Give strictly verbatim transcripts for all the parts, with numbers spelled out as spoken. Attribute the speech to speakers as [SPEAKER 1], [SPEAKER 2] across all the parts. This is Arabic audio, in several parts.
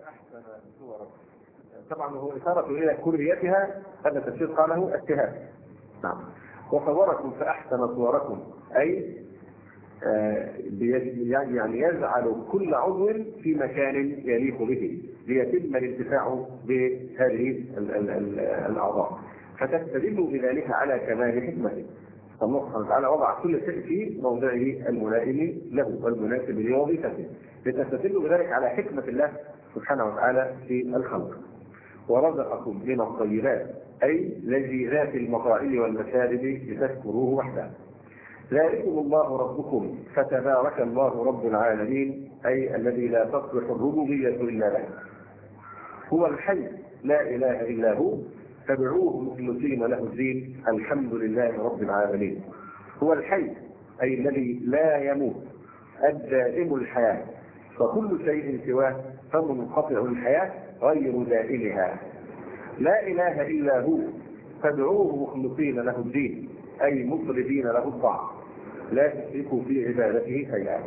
[SPEAKER 1] فأحسن صوركم. طبعا هو إشارة إلى كليتها، هذا تفسير قاله التهاب. نعم. وصوركم فأحسن صوركم، أي يعني يجعل كل عضو في مكان يليق به ليتم الانتفاع بهذه الأعضاء، فتستدل بذلك على كمال حكمته. الله سبحانه وتعالى وضع كل شيء في موضعه الملائم له والمناسب لوظيفته، لتستدل بذلك على حكمة الله سبحانه وتعالى في الخلق. ورزقكم من الطيبات، أي لذيذات المطاعم والمشارب لتشكروه وحده. ذلكم الله ربكم فتبارك الله رب العالمين، أي الذي لا تصلح الربوبية إلا له. هو الحي لا إله إلا هو فادعوه مخلصين له الدين، الحمد لله رب العالمين. هو الحي أي الذي لا يموت الدائم الحياة، فكل شيء سواه فمنقطع الحياة غير دائمها. لا إله إلا هو فادعوه مخلصين له الدين، أي مفردين له الطاعة، لا تشركوا في عبادته شيئا.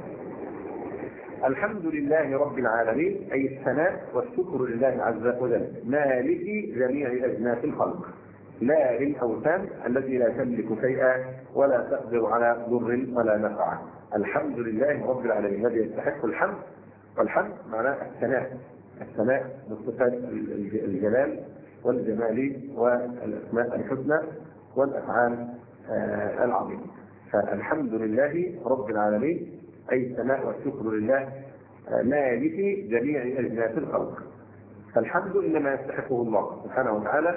[SPEAKER 1] الحمد لله رب العالمين، أي الثناء والشكر لله عز وجل مالك جميع أجناس الخلق، لا للأوثان التي لا تملك شيئا ولا تقدر على ضر ولا نفع. الحمد لله رب العالمين الذي يستحق الحمد، والحمد معناه الثناء، الثناء بصفات الجلال والجمال والأسماء الحسنى والأفعال العظيمة. فالحمد لله رب العالمين أي الثناء والشكر لله مالك جميع أجناس الخلق. فالحمد إنما يستحقه الله سبحانه وتعالى،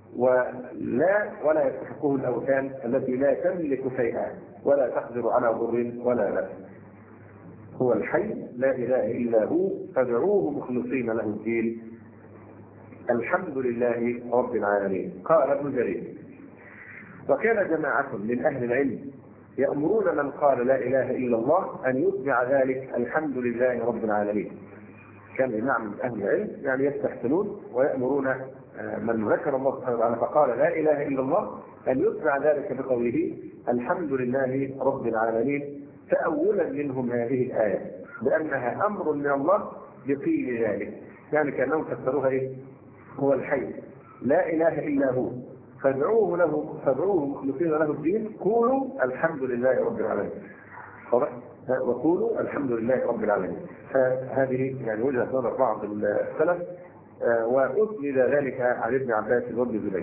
[SPEAKER 1] ولا ولا يستحقه الأوثان التي لا تملك شيئا ولا تقدر على ضر ولا نفع. هو الحي لا إله إلا هو فادعوه مخلصين له الدين، الحمد لله رب العالمين. قال ابن جرير: وكان جماعة من أهل العلم يأمرون من قال لا إله إلا الله أن يتبع ذلك الحمد لله رب العالمين. كان جماعة من أهل العلم يعني يستحسنون ويأمرون من ذكر الله سبحانه وتعالى فقال لا إله إلا الله أن يتبع ذلك بقوله الحمد لله رب العالمين، تأولا منهم هذه الآية بأنها أمر من الله بقيل ذلك، يعني كأنهم فسروها إيه؟ هو الحي لا إله إلا هو فادعوه له فادعوه مخلصين له الدين، قولوا الحمد لله رب العالمين. واضح؟ وقولوا الحمد لله رب العالمين. فهذه يعني وجهة نظر بعض السلف، وأسند ذلك عن ابن عباس وابن الزبير.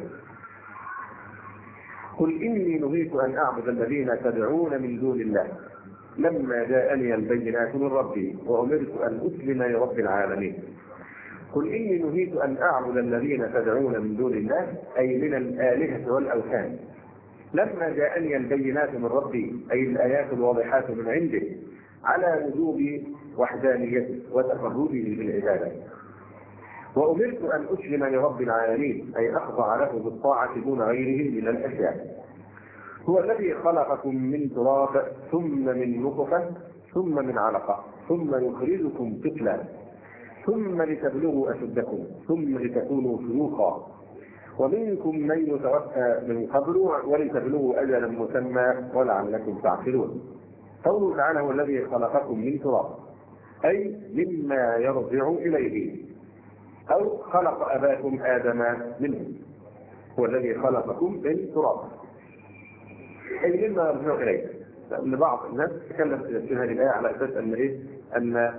[SPEAKER 1] قل إني نهيت أن أعبد الذين تدعون من دون الله لما جاءني البينات من ربي وأمرت أن أسلم لرب العالمين. قل إني نهيت أن أعبد الذين تدعون من دون الله أي من الآلهة والأوثان لما جاءني البينات من ربي أي الآيات الواضحات من عنده على وجوب وحدانيته وتفرده بالعبادة. وأمرت أن أسلم لرب العالمين أي أخضع له بالطاعة دون غيره من الأشياء. هو الذي خلقكم من تراب ثم من نطفة ثم من علقة ثم يخرجكم طفلا ثم لتبلغوا أشدكم ثم لتكونوا شيوخا ومنكم من يتوفى من قبل ولتبلغوا أجلا مسمى ولعلكم تعقلون. قوله تعالى هو الذي خلقكم من تراب أي مما يرجع إليه، أو خلق أباكم آدم منه. هو الذي خلقكم من تراب أي مما يرجع إليه. لأن بعض الناس تكلم في هذه الآية على أساس أن إيه؟ أن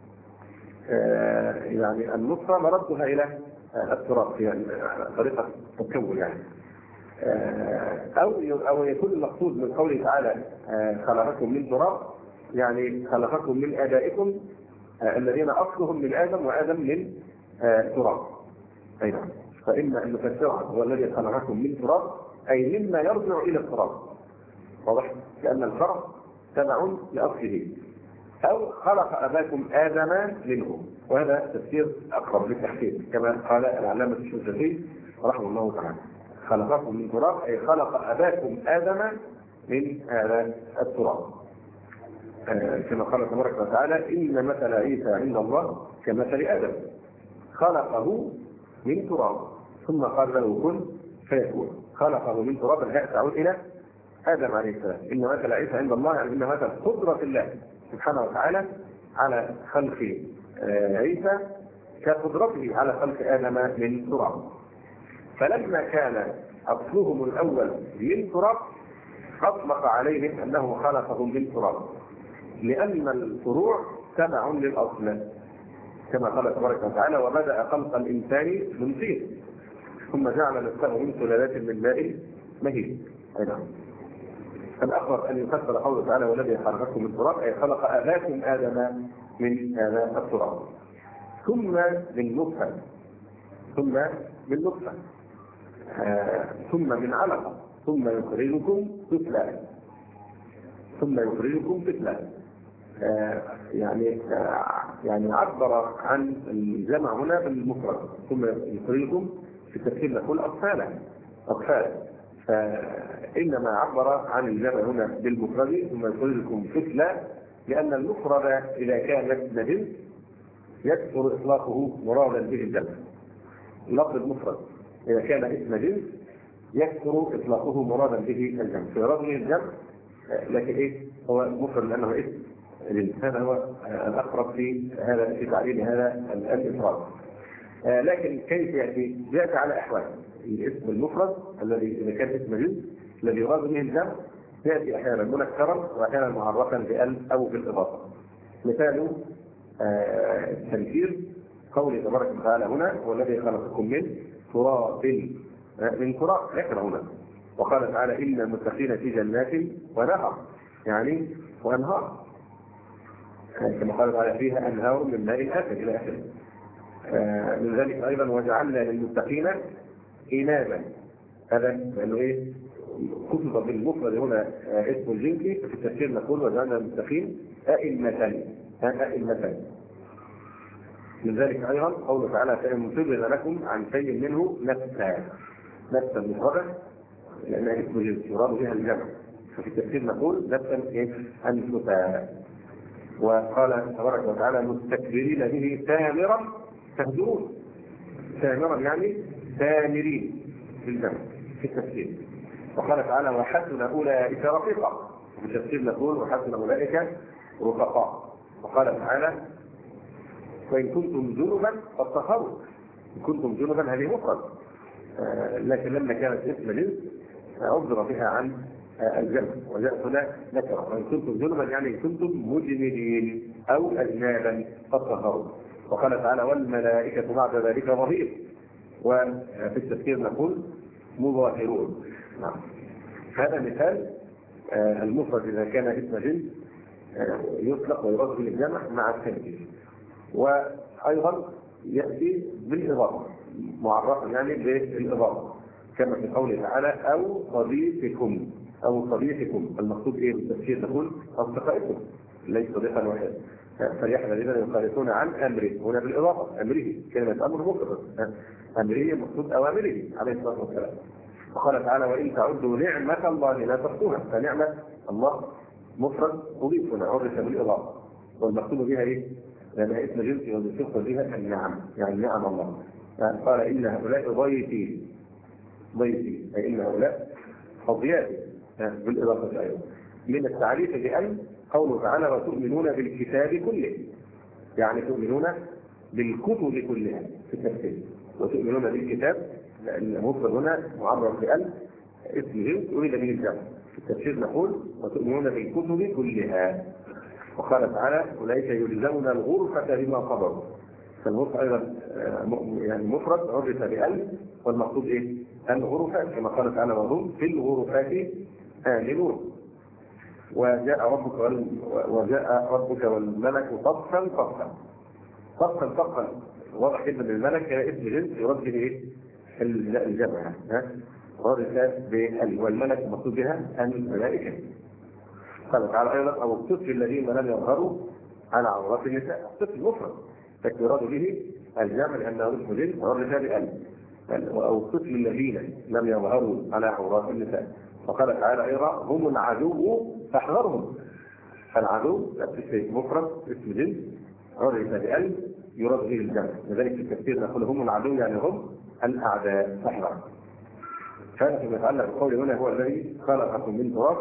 [SPEAKER 1] آه يعني النطفة مردها إلى آه التراب، يعني طريقة التكون يعني. آه أو أو يكون المقصود من قوله تعالى آه خلقكم من تراب يعني خلقكم من آبائكم آه الذين أصلهم من آدم وآدم من آه تراب. أي نعم. فإما أن نفسرها هو الذي خلقكم من تراب أي مما يرجع إلى التراب. واضح؟ لأن الفرق تبع لأصله. أو خلق أباكم آدم منه، وهذا تفسير أقرب للتحقيق كما قال العلامة الشنقيطي رحمه الله تعالى. خلقكم من تراب أي خلق أباكم آدم من هذا التراب. آه كما قال تبارك وتعالى إن مثل عيسى عند الله كمثل آدم خلقه من تراب ثم قال له كن فيكون. خلقه من تراب الهاء تعود إلى آدم عليه السلام. إن مثل عيسى عند الله يعني إن مثل قدرة الله سبحانه وتعالى على خلق عيسى كقدرته على خلق آدم من تراب. فلما كان أصلهم الأول من تراب أطلق عليهم أنه خلقهم من تراب، لأن الفروع تبع للأصل، كما قال تبارك وتعالى: وبدأ خلق الإنسان من طين ثم جعل نسله من سلالات من ماء مهين. أيضا الأقرب أن يفسر قوله تعالى: والذي خلقكم من تراب، أي خلق أباكم آدم من هذا التراب، ثم من نطفة، ثم من نطفة، آه، ثم من علقة، ثم يخرجكم طفلا، ثم يخرجكم طفلا. آه يعني آه يعني عبر عن الجمع هنا بالمفرد، ثم يخرجكم في التفسير نقول أطفالا، أطفالا، فإنما عبر عن الجمع هنا بالمفرد ثم يخرجكم طفلا، لأن المفرد إذا كان اسم جنس يكثر إطلاقه مرادا به الجمع. لفظ المفرد إذا كان اسم جنس يكثر إطلاقه مرادا به الجمع، في رغم الجمع لكن إيه هو مفرد لأنه اسم جنس. هذا هو الأقرب في هذا في تعريف هذا الإفراد. لكن كيف يأتي؟ يأتي على أحوال. الاسم المفرد الذي إذا كان اسم جنس الذي يراد به الجمع يأتي أحيانا منكرا وأحيانا معرفا بأل أو بالإضافة. مثال التنكير قوله تبارك وتعالى هنا: والذي خلقكم من تراب، من تراب ذكر هنا. وقال تعالى: إن المتقين في جنات ونهر، يعني وأنهار، كما قال تعالى: فيها أنهار من ماء آسن إلى آخره. من ذلك أيضا: وجعلنا للمتقين إماما. هذا لأنه إيه؟ كتب بالمفرد هنا اسم الجنسي، في التفسير نقول: وجعلنا للمتقين أئمة، أئمة. من ذلك أيضا قوله تعالى: فإن تبن لكم عن شيء منه نفسا، نفسا مفردة لأنها اسم جنس يراد بها الجمع، ففي التفسير نقول نفسا أنفسا. وقال تبارك وتعالى: مستكبرين به سامرا تهجرون، سامرا يعني سامرين بالجمع في التفسير. وقال تعالى: وحسن أولئك رفيقا، وفي التفسير نقول: وحسن أولئك رفقاء. وقال تعالى: وإن كنتم جنبا فاطهروا. إن كنتم جنبا هذه مفرد، آه لكن لما كانت اسم جنس عبر بها عن آه الجمع، وجاء هنا نكره. وإن كنتم جنبا يعني إن كنتم مجندين أو أجنابا فاطهروا. وقال تعالى: والملائكة بعد ذلك ظهير. وفي التفسير نقول: مظاهرون. نعم. هذا مثال آه المفرد إذا كان اسم جنس آه يطلق ويراد به الجمع مع التنكير. وأيضا يأتي بالإضافة معرفا يعني بالإضافة، كما في قوله تعالى: أو صديقكم، أو صديقكم. المقصود إيه بالتفسير؟ نقول: أصدقائكم، ليس صديقا واحدا. فليحذر الذين يخالفون عن أمره، هنا بالإضافة، أمره كلمة أمر مفرد، أمره مقصود أوامره عليه الصلاة والسلام. وقال تعالى: وإن تعدوا نعمة الله لا تحصوها. فنعمة الله مفرد أضيف هنا، عرف بالإضافة، والمقصود بها إيه؟ لأنها اسم جنس يوصف بها النعم، يعني نعم الله. قال: إن هؤلاء ضيفي، ضيفي أي إن هؤلاء أضيافي بالإضافة أيضا. من التعريف بأن قوله تعالى: وتؤمنون بالكتاب كله، يعني تؤمنون بالكتب كلها في التفسير. وتؤمنون بالكتاب المفرد هنا معرف بأن اسم جنس أريد به الجمع، في التفسير نقول: وتؤمنون بالكتب كلها. وقال تعالى: أولئك يجزون الغرفة بما صبروا. فالغرفة أيضا يعني مفرد عرف بأل، والمقصود إيه؟ الغرفة، كما قال تعالى: وهم في الغرفات آمنون. وجاء ربك وال... وجاء ربك والملك صفا صفا، صفا صفا. واضح جدا ان الملك كان اسم جنس يراد به ايه؟ الجمع، ها؟ عرف بأل، والملك المقصود بها الملائكة. قال تعالى ايضا: او الطفل الذين لم يظهروا على عورات النساء. الطفل مفرد لكن يراد به الجمع لانه اسم جنس عرف بأل. او الطفل الذين لم يظهروا على عورات النساء. وقال تعالى ايضا: هم العدو فاحذرهم. فالعدو مفرد اسم جنس عرف بأل يراد به الجمع، لذلك في التفسير نقول: هم العدو يعني هم الاعداء فاحذر. كان فيما يتعلق بقول هنا: هو الذي خلقكم من تراب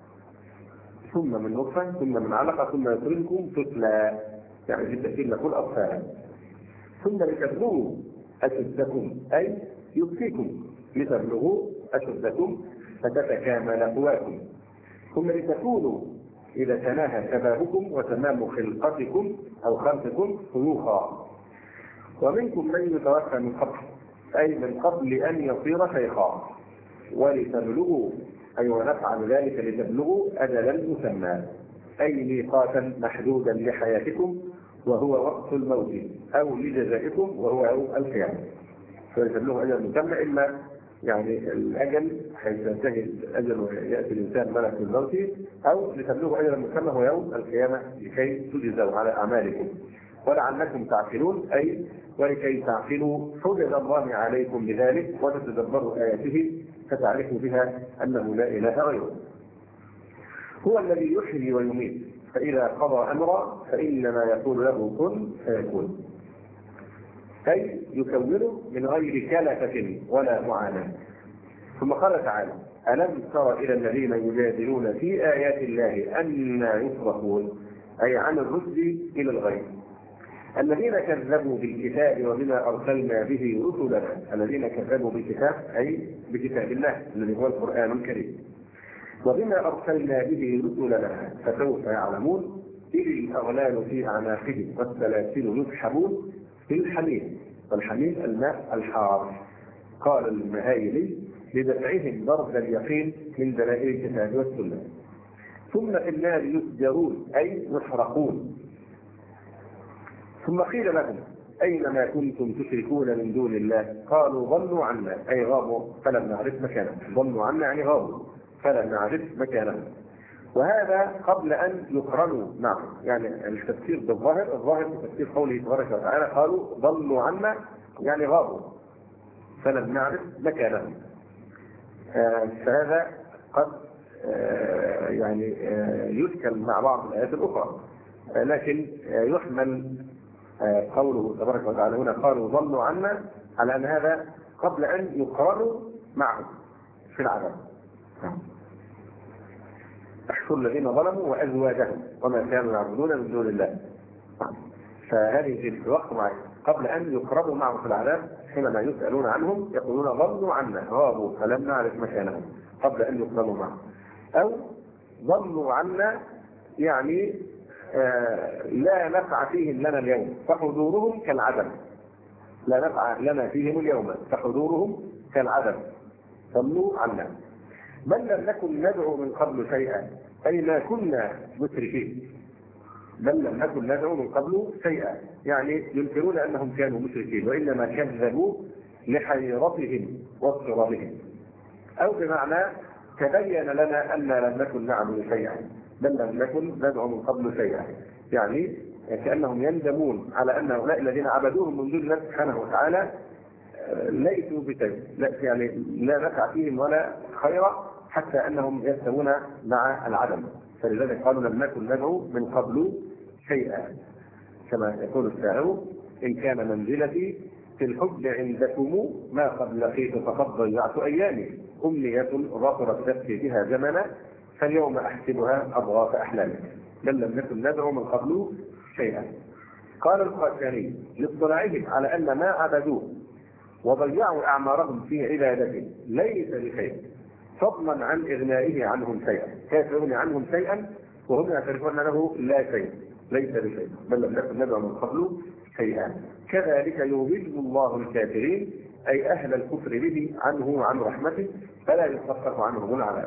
[SPEAKER 1] ثم من نطفة ثم من علقة ثم يخرجكم طفلا، يعني في التفسير نقول أطفالا. ثم لتبلغوا أشدكم أي يكفيكم، لتبلغوا أشدكم فتتكامل قواكم. ثم لتكونوا إذا تناهى شبابكم وتمام خلقتكم أو خلقكم شيوخا، ومنكم من يتوفى من قبل أي من قبل أن يصير شيخا، ولتبلغوا أي ونفعل ذلك لتبلغوا أجلا مسمى أي ميقاتا محدودا لحياتكم وهو وقت الموت أو لجزائكم وهو يوم القيامة. فلتبلغوا أجل مسمى، إما يعني الأجل حيث ينتهي الأجل ويأتي الإنسان ملك الموت، أو لتبلغوا أجل مسمى هو يوم القيامة لكي تجزوا على أعمالكم ولعلكم تعقلون أي ولكي تعقلوا حجج الله عليكم بذلك وتتدبروا آياته فتعرفوا بها أنه لا إله غيره. هو الذي يحيي ويميت، فإذا قضى أمرا فإنما يقول له كن فيكون، أي يكونه من غير كلفة ولا معاناة. ثم قال تعالى: ألم تر إلى الذين يجادلون في آيات الله أنى يصرفون، أي عن الرشد إلى الغيب، الذين كذبوا بالكتاب وبما أرسلنا به رسلنا. الذين كذبوا بالكتاب أي بكتاب الله الذي هو القرآن الكريم، وبما أرسلنا به رسلنا فسوف يعلمون إذ الأغلال في أعناقهم والسلاسل يسحبون في الحميم، والحميم الماء الحار. قال المهايلي: لدفعهم ضرب اليقين من دلائل الكتاب والسنة. ثم في النار يسجرون أي يحرقون. ثم قيل لهم: أينما كنتم تشركون من دون الله قالوا ضلوا عنا أي غابوا فلم نعرف مكانهم. ضلوا عنا يعني غابوا فلم نعرف مكانهم. وهذا قبل أن يقرنوا معه، يعني التفسير بالظاهر، الظاهر تفسير قوله تبارك وتعالى قالوا ضلوا عنا يعني غابوا فلم نعرف مكانهم. آه فهذا قد آه يعني آه يشكل مع بعض الآيات الأخرى، آه لكن آه يحمل آه قوله تبارك وتعالى هنا قالوا ضلوا عنا على أن هذا قبل أن يقرنوا معه في العذاب. احشر الذين ظلموا وازواجهم وما كانوا يعبدون من دون الله. فهذه في الوقت معي قبل ان يقربوا معه في العذاب، حينما يسالون عنهم يقولون ضلوا عنا غابوا فلم نعرف مكانهم، قبل ان يقربوا معه. او ضلوا عنا يعني آه لا نفع فيهم لنا اليوم فحضورهم كالعدم، لا نفع لنا فيهم اليوم فحضورهم كالعدم، ضلوا عنا. بل لم نكن ندعو من قبل شيئا أي ما كنا مشركين. بل لم نكن ندعو من قبل شيئا يعني ينكرون أنهم كانوا مشركين، وإنما كذبوا لحيرتهم واضطرابهم. أو بمعنى تبين لنا أن لم نكن نعمل شيئا، بل لم نكن ندعو من قبل شيئا، يعني كأنهم يندمون على أن هؤلاء الذين عبدوهم من دون الله سبحانه وتعالى ليسوا بشيء، يعني لا نفع فيهم ولا خير، حتى انهم يستوون مع العدم. فلذلك قالوا لم نكن ندعو من قبل شيئا، كما يقول الشاعر: ان كان منزلتي في الحب عندكم ما قد لقيت فقد ضيعت ايامي، امنيه ظفرت نفسي بها زمنا فاليوم احسبها اضغاث احلامي. بل لم نكن ندعو من قبل شيئا. قال القاسمي لاطلاعهم على ان ما عبدوه وضيعوا اعمارهم في عبادته ليس بشيء، فضلا عن اغنائه عنهم شيئا. كيف يغني عنهم شيئا وهم يعترفون له لا شيء، ليس بشيء، بل لم نكن ندعو من قبل شيئا. كذلك يضل الله الكافرين اي اهل الكفر به عنه وعن رحمته، فلا يخفف عنهم العذاب.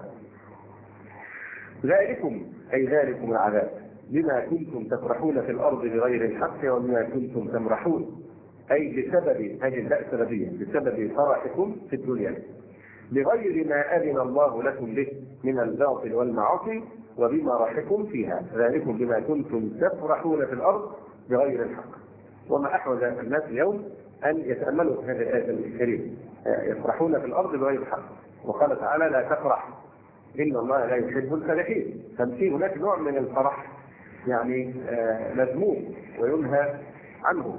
[SPEAKER 1] ذلكم اي ذلكم العذاب بما كنتم تفرحون في الارض بغير الحق وبما كنتم تمرحون، أي بسبب هذه الباء السببية، بسبب فرحكم في الدنيا بغير ما أذن الله لكم به من الباطل والمعاصي وبمرحكم فيها. ذلكم بما كنتم تفرحون في الأرض بغير الحق. وما أحوج الناس اليوم أن يتأملوا هذه الآية الكريمة، يفرحون في الأرض بغير الحق. وقال تعالى: لا تفرح إن الله لا يحب الفرحين. ففي هناك نوع من الفرح يعني مذموم وينهى عنه،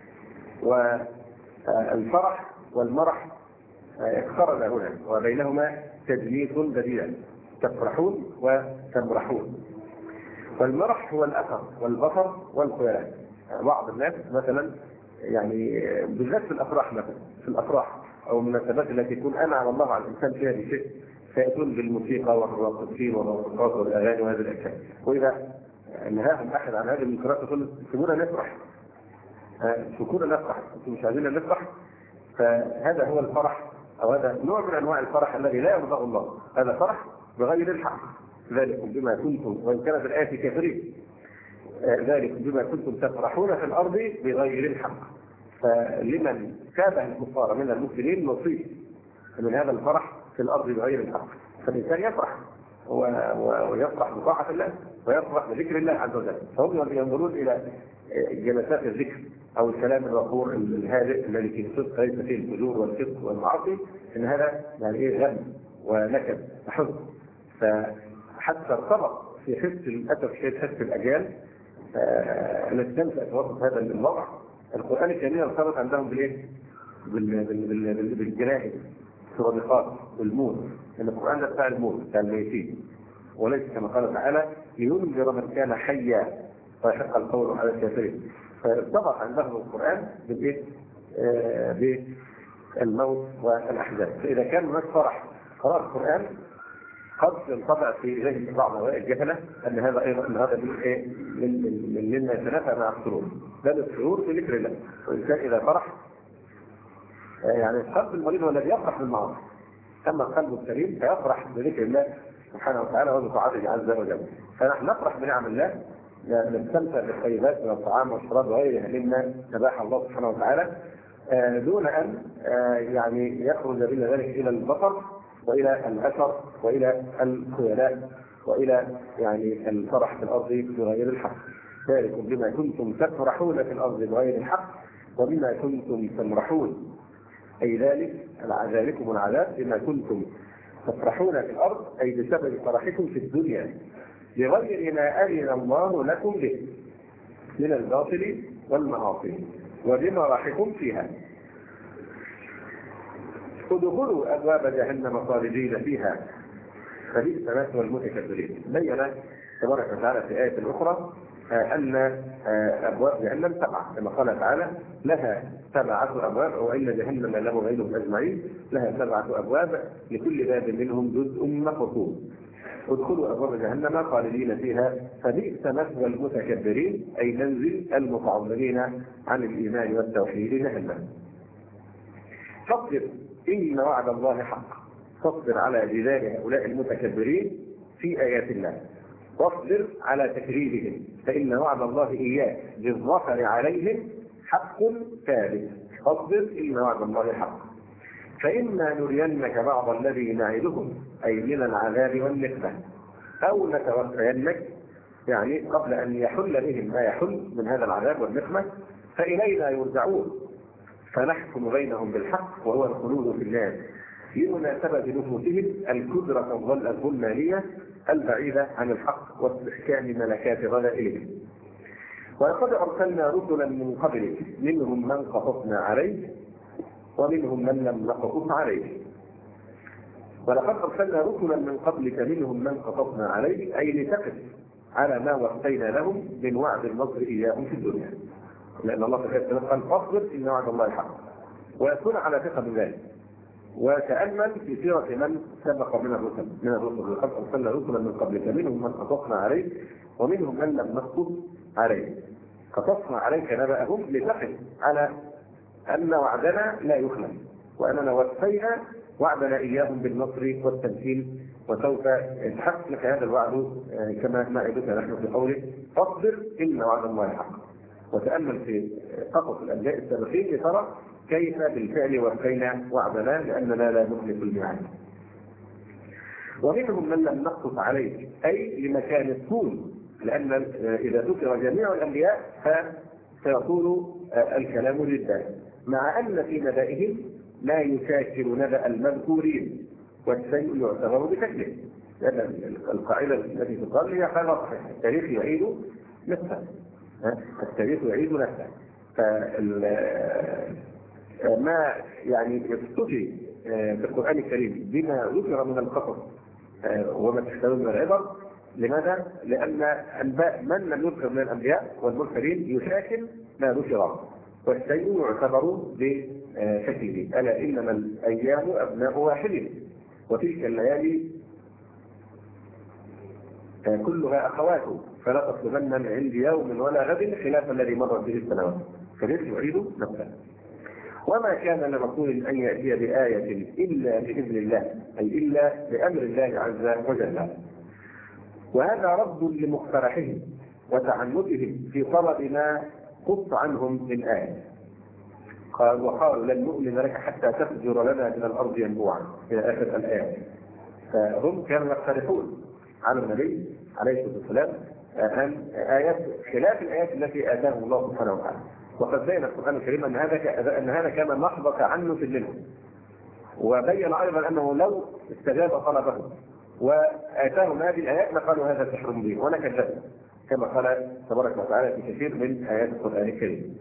[SPEAKER 1] والفرح والمرح اقترن هنا وبينهما تجنيس بديلا، تفرحون وتمرحون. والمرح هو الاثر والبصر والخيال. بعض الناس مثلا يعني بالذات في الافراح مثلا، في الافراح او المناسبات التي يكون انعم الله على الانسان فيها بشيء، فياتون بالموسيقى والراقصين والرقصات والاغاني وهذه الاشياء. واذا نهاهم احد عن هذه المنكرات يقول سيبونا نفرح، سيبونا نفرح، انتم مش عايزين نفرح. فهذا هو الفرح، او هذا نوع من انواع الفرح الذي لا يرضاه الله، هذا فرح بغير الحق. ذلك بما كنتم، وان كانت الايه كافرين، ذلك بما كنتم تفرحون في الارض بغير الحق. فلمن شابه الكفار من المسلمين نصيب من هذا الفرح في الارض بغير الحق. فالانسان يفرح ويفرح بطاعه الله ويفرح بذكر الله عز وجل. فهم ينظرون الى جلسات الذكر او الكلام الوقور الهادئ الذي فيه الصدق ليس فيه الفجور والفسق والمعاصي، ان هذا يعني ايه غم ونكد وحزن. فحتى ارتبط في حس للاسف الشديد حس الاجيال التي تنشا في وسط هذا الوضع. القران الكريم ارتبط عندهم بالايه؟ بالجنائز، الصدقات، بالموت. ان القران ده بتاع الموت، بتاع الميتين، وليس كما قال تعالى لينذر من كان حيا ويحق القول على الكافرين. فارتبط عندهم القران بالايه؟ آه بالموت والاحزان. فاذا كان هناك فرح قراءه القران قد ينطبع في ذهن بعض هؤلاء الجهله ان هذا ايضا ان هذا من ايه؟ من مما يتنافى مع السرور، بل السرور في ذكر الله. والانسان اذا فرح يعني القلب المريض هو الذي يفرح بالمعاصي، اما القلب السليم فيفرح بذكر الله سبحانه وتعالى وبطاعته عز وجل. فنحن نفرح بنعم الله، نستمتع بالطيبات من الطعام والشراب وغيرها مما نباح الله سبحانه وتعالى، دون ان يعني يخرج بنا ذلك الى البطر والى الاثر والى الخيلاء والى يعني الفرح في الارض بغير الحق. ذلك بما كنتم تفرحون في الارض بغير الحق وبما كنتم تمرحون، اي ذلك ذلكم العذاب بما كنتم تفرحون في الارض، اي بسبب فرحكم في الدنيا بغير ما اذن الله لكم به من الباطل والمعاصي وبمراحكم فيها. ادخلوا ابواب جهنم خالدين فيها فبئس مثوى المتكبرين. بين تبارك وتعالى في آية أخرى أن أبواب جهنم سبعة، كما قال تعالى لها سبعة أبواب وإن جهنم لموعدهم أجمعين، لها سبعة أبواب لكل باب منهم جزء مقسوم. ادخلوا أبواب جهنم خالدين فيها فبئس مثوى المتكبرين، أي منزل المتعظمين عن الإيمان والتوحيد جهنم. فاصبر إن وعد الله حق، فاصبر على جدال هؤلاء المتكبرين في آيات الله، واصبر على تكذيبهم فإن وعد الله إياك بالظفر عليهم حق ثابت. فاصبر إن وعد الله حق، فإما نرينك بعض الذي نعدهم أي من العذاب والنقمة أو نتوفينك، يعني قبل أن يحل بهم ما يحل من هذا العذاب والنقمة فإلينا يرجعون فنحكم بينهم بالحق وهو الخلود في النار لمناسبة نفوسهم الكدرة الظلمانية البعيدة عن الحق واستحكام ملكات غلائلهم. ولقد أرسلنا رسلا من قبلك منهم من قصصنا عليه ومنهم من لم نقصص عليه. ولقد أرسلنا رسلا من قبلك منهم من قصصنا عليه، أي لتقف على ما وفينا لهم من وعد النصر إياهم في الدنيا، لأن الله سبحانه قال فاصبر إن وعد الله حق، ويكون على ثقة بذلك. وتأمل في سيرة من سبق من الرسل من الرسل لقد أرسلنا رسلا من قبلك منهم من قصصنا عليه ومنهم من لم نقصص عليه. قصصنا عليك نبأهم لتقف على أن وعدنا لا يخلف، وأننا وفينا وعدنا إياهم بالنصر والتمكين، وسوف يتحقق لك هذا الوعد كما نعدك نحن في قوله فاصبر إن وعد الله حق. وتأمل في قصص الأنبياء السابقين لترى كيف بالفعل وفينا وعدنا لأننا لا نخلف الميعاد. ومنهم من لم نقصص عليه، أي لمكان الطول، لأن إذا ذكر جميع الأنبياء فسيطول الكلام جدا، مع أن في نبائهم لا يشاكل نبأ المذكورين والشيء يعتبر بشكله، لأن القاعدة التي تقال هي قاعدة صحيحة: التاريخ يعيد نفسه، التاريخ يعيد نفسه. ما يعني يستفي في القرآن الكريم بما ذكر من القصص وما تحتوي من العبر. لماذا؟ لأن أنباء من لم يذكر من الأنبياء والمرسلين يشاكل ما ذكر، والشيء يعتبر بشكله، ألا إنما الأيام أبناء واحد وتلك الليالي كلها أخواته فلا تطلبن من عندي يوم ولا غد خلاف الذي مرت به السنوات فليس يعيد نفسه. وما كان لرسول أن يأتي بآية إلا بإذن الله، أي إلا بأمر الله عز وجل. وهذا رد لمقترحهم وتعنتهم في طلب ما قص عنهم من آية. قال وقالوا لن نؤمن لك حتى تفجر لنا من الأرض ينبوعا إلى آخر الآية. فهم كانوا يقترحون على النبي عليه الصلاة والسلام أن آيات خلاف الآيات التي آتاهم الله سبحانه وتعالى. وقد بين القرآن الكريم أن هذا أن هذا كان محض تعنت منهم، وبين أيضا أنه لو استجاب طلبهم وآتاهم هذه الآيات لقالوا هذا سحر مبين ونكذبوا، كما قال تبارك وتعالى في كثير من آيات القرآن الكريم.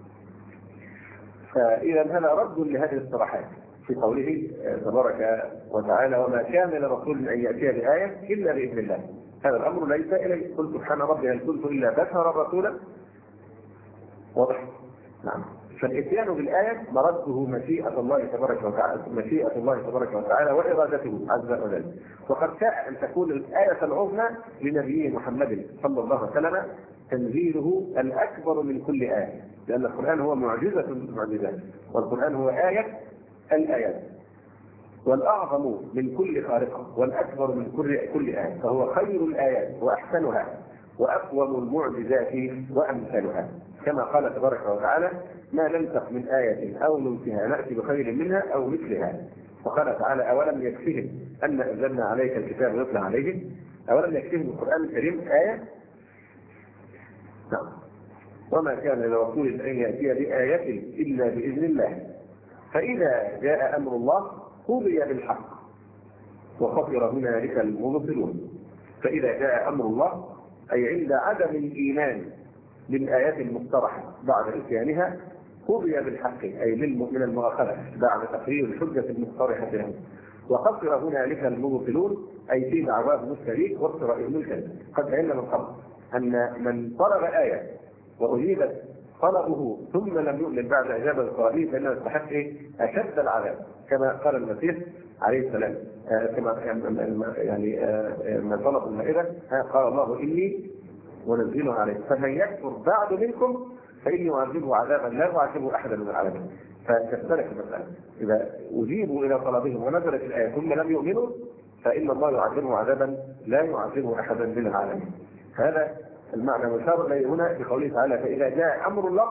[SPEAKER 1] فإذا هذا رد لهذه الاصطلاحات في قوله تبارك وتعالى وما كان لرسول أن يأتي بآية إلا بإذن الله. هذا الأمر ليس إليه. قل سبحان ربي هل كنت إلا بشرا رسولا. واضح؟ نعم. فالإتيان بالآية مرده مشيئة الله تبارك وتعالى، مشيئة الله تبارك وتعالى وإرادته عز وجل. وقد شاء أن تكون الآية العظمى لنبيه محمد صلى الله عليه وسلم تنزيله الأكبر من كل آية، لأن القرآن هو معجزة من المعجزات، والقرآن هو آية الآيات، والأعظم من كل خارقة والأكبر من كل كل آية، فهو خير الآيات وأحسنها وأقوم المعجزات وأمثالها، كما قال تبارك وتعالى ما ننسخ من آية أو ننسها نأتي بخير منها أو مثلها. وقال تعالى أولم يكفهم أن أنزلنا عليك الكتاب يتلى عليهم، أولم يكفهم القرآن الكريم آية؟ نعم. وما كان لرسول أن يأتي بآية إلا بإذن الله، فإذا جاء أمر الله قضي بالحق وخسر هنالك المبطلون. فإذا جاء أمر الله أي عند عدم الإيمان بالآيات المقترحة بعد إتيانها قضي بالحق أي من المؤاخذة بعد تقرير الحجة المقترحة لهم، وخسر هنالك المبطلون أي في دعواهم الشريك وافترائهم الكذب. قد علم من قبل أن من طلب آية وأجيبت طلبه ثم لم يؤمن بعد إجابة القائلين فإنه يستحق أشد العذاب، كما قال المسيح عليه السلام كما يعني من طلب المائدة قال الله إني ونزله عليه فمن يكفر بعد منكم فإني أعذبه عذابا لا أعذبه أحدا من العالمين. فتختلف المسألة، إذا أجيبوا إلى طلبهم ونزلت الآية ثم لم يؤمنوا فإن الله يعذبه عذابا لا يعذبه أحدا من العالمين. هذا المعنى مشار إليه هنا في قوله تعالى فإذا جاء أمر الله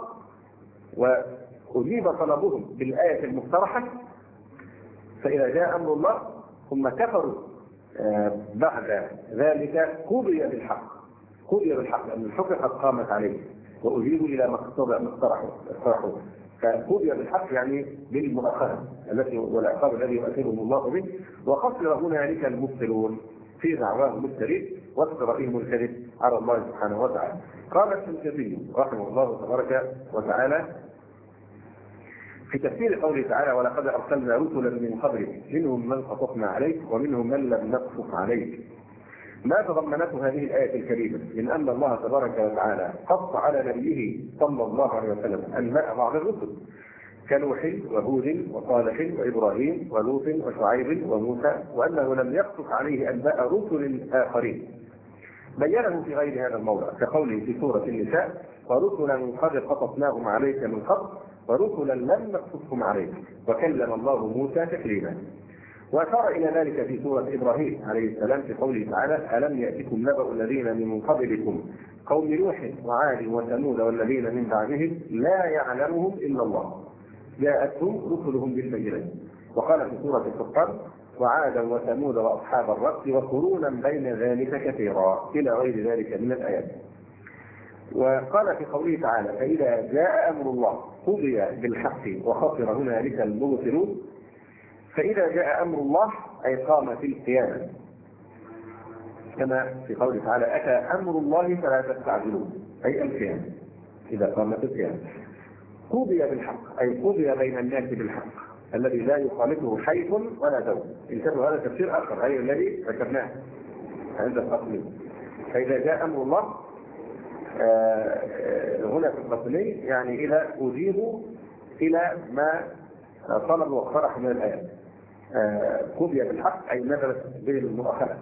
[SPEAKER 1] وأجيب طلبهم بالآية المقترحة، فإذا جاء أمر الله ثم كفروا بعد ذلك قضي بالحق، قضي بالحق لأن الحكم قد قامت عليه وأجيبوا إلى ما اقترحوا، فقضي بالحق يعني بالمؤاخذة التي والعقاب الذي يؤثرهم الله به. وخسر هنالك المبطلون في دعواهم الشريك وافترائهم الكذب على الله سبحانه وتعالى. قال الشنقيطي رحمه الله تبارك وتعالى في تفسير قوله تعالى ولقد أرسلنا رسلا من قبلك منهم من قصصنا عليك ومنهم من لم نقصص عليك، ما تضمنته هذه الآية الكريمة من أن الله تبارك وتعالى قص على نبيه صلى الله عليه وسلم أنباء بعض الرسل كنوح وهود وصالح وإبراهيم ولوط وشعيب وموسى، وأنه لم يقصص عليه أنباء رسل آخرين بينه في غير هذا الموضع كقوله في سورة النساء ورسلا قد قصصناهم عليك من قبل ورسلا لم نقصصهم عليك وكلم الله موسى تكليما. وأشار إلى ذلك في سورة إبراهيم عليه السلام في قوله تعالى ألم يأتكم نبأ الذين من قبلكم قوم نوح وعاد وثمود والذين من بعدهم لا يعلمهم إلا الله جاءتهم رسلهم بالبينات. وقال في سورة الفرقان وعادا وثمود وأصحاب الرس وقرونا بين ذلك كثيرا إلى غير ذلك من الآيات. وقال في قوله تعالى فإذا جاء أمر الله قضي بالحق وخسر هنالك المبطلون. فإذا جاء أمر الله أي قامت القيامة كما في قوله تعالى أتى أمر الله فلا تستعجلون أي القيامة إذا قامت القيامة. قضي بالحق أي قضي بين الناس بالحق الذي لا يخالفه حيث ولا ذوق. انتبهوا هذا تفسير آخر أي الذي ذكرناه عند التصميم. فإذا جاء أمر الله هنا في الباطني يعني إلى أجيب إلى ما طلب واقترح من الآيات. قضي بالحق أي نزلت به المؤاخذة.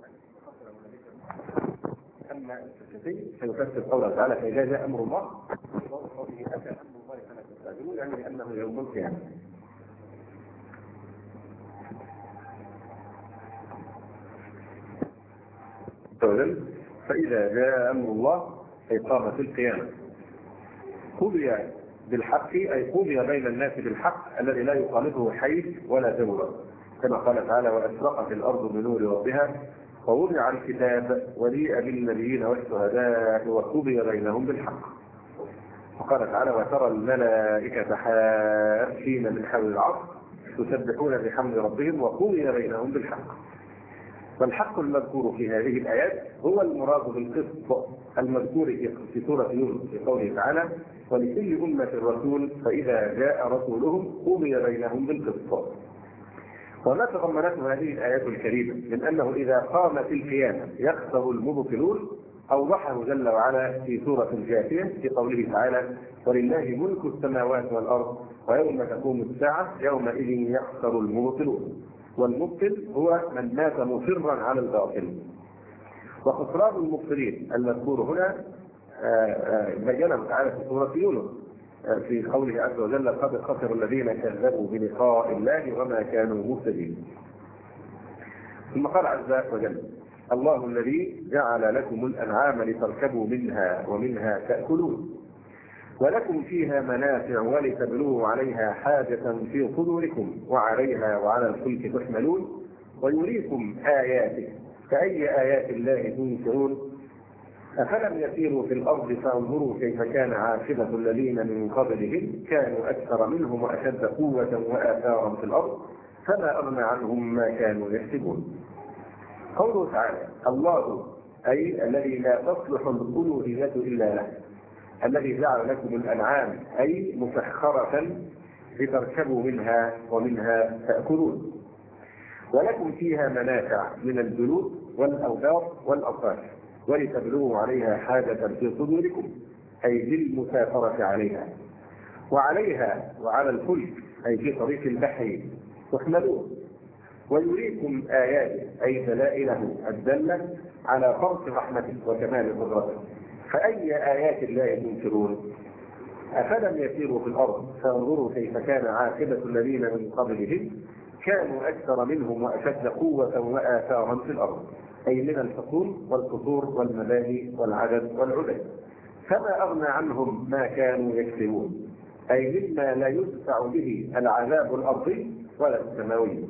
[SPEAKER 1] أما السكتي فيفسر قوله تعالى فإذا جاء أمر الله قوله أتى أمر الله فلا تستعجلوه يعني لأنه يوم القيامة. فإذا جاء أمر الله أي قامت القيامة. قضي بالحق أي قضي بين الناس بالحق الذي لا يخالفه حيث ولا زور، كما قال تعالى وأشرقت الأرض بنور ربها ووضع الكتاب وجيء بالنبيين والشهداء وقضي بينهم بالحق. وقال تعالى وترى الملائكة حافين من حول العرش يسبحون بحمد ربهم وقضي بينهم بالحق. فالحق المذكور في هذه الآيات هو المراد بالقسط المذكور في سورة يونس في قوله تعالى ولكل أمة رسول فإذا جاء رسولهم قضي بينهم بالقسط. وما تضمنته هذه الآيات الكريمة من أنه إذا قامت القيامة يخسر المبطلون أوضحه جل وعلا في سورة الجاثية في قوله تعالى ولله ملك السماوات والأرض ويوم تقوم الساعة يومئذ يخسر المبطلون. والمبطل هو من مات مصرا على الباطل. وخسران المبطلين المذكور هنا بينه تعالى في سورة يونس في قوله عز وجل قد خسر الذين كذبوا بلقاء الله وما كانوا مهتدين. ثم قال عز وجل الله الذي جعل لكم الأنعام لتركبوا منها ومنها تأكلون ولكم فيها منافع ولتبلغوا عليها حاجة في صدوركم وعليها وعلى الفلك تحملون ويريكم آياته فأي آيات الله تنكرون أفلم يسيروا في الأرض فانظروا كيف كان عاقبة الذين من قبلهم كانوا أكثر منهم وأشد قوة وآثارا في الأرض فما أغنى عنهم ما كانوا يكسبون. قوله تعالى الله أي الذي لا تصلح الألوهية إلا له الذي جعل لكم الأنعام أي مسخرة لتركبوا منها ومنها تأكلون ولكم فيها منافع من الجلود والأوبار والأطراف ولتبلغوا عليها حاجة في صدوركم أي بالمسافرة عليها وعليها وعلى الفلك أي في طريق البحر تحملون ويريكم آياته أي دلائله الدالة على فرط رحمته وكمال قدرته. فأي آيات الله تنكرون أفلم يسيروا في الأرض فانظروا كيف كان عاقبة الذين من قبلهم كانوا أكثر منهم وأشد قوة وآثارا في الأرض أي من الحصول والقصور والمباني والعدد والعدد فما أغنى عنهم ما كانوا يكسبون أي مما لا يدفع به العذاب الأرضي ولا السماوي.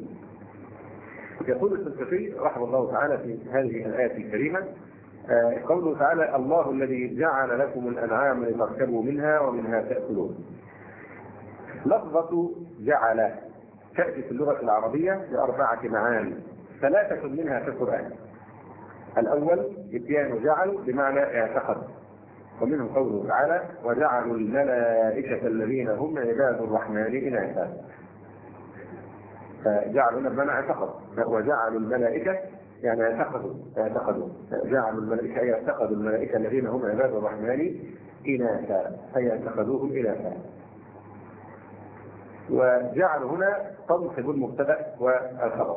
[SPEAKER 1] يقول الفلسفي رحمه الله تعالى في هذه الآية الكريمة قوله تعالى الله الذي جعل لكم الأنعام لتركبوا منها ومنها تأكلون. لفظة جعل تأتي في اللغة العربية بأربعة معاني ثلاثة منها في القرآن. الأول إتيان جعل بمعنى اعتقد ومنه قوله تعالى وجعلوا الملائكة الذين هم عباد الرحمن إناثا فجعلوا بمعنى اعتقد وجعلوا الملائكة يعني اعتقدوا اعتقدوا جعلوا الملائكة أي اعتقدوا الملائكة الذين هم عباد الرحمن إناثا أي اعتقدوهم إناثا. وجعل هنا تنصب المبتدأ والخبر.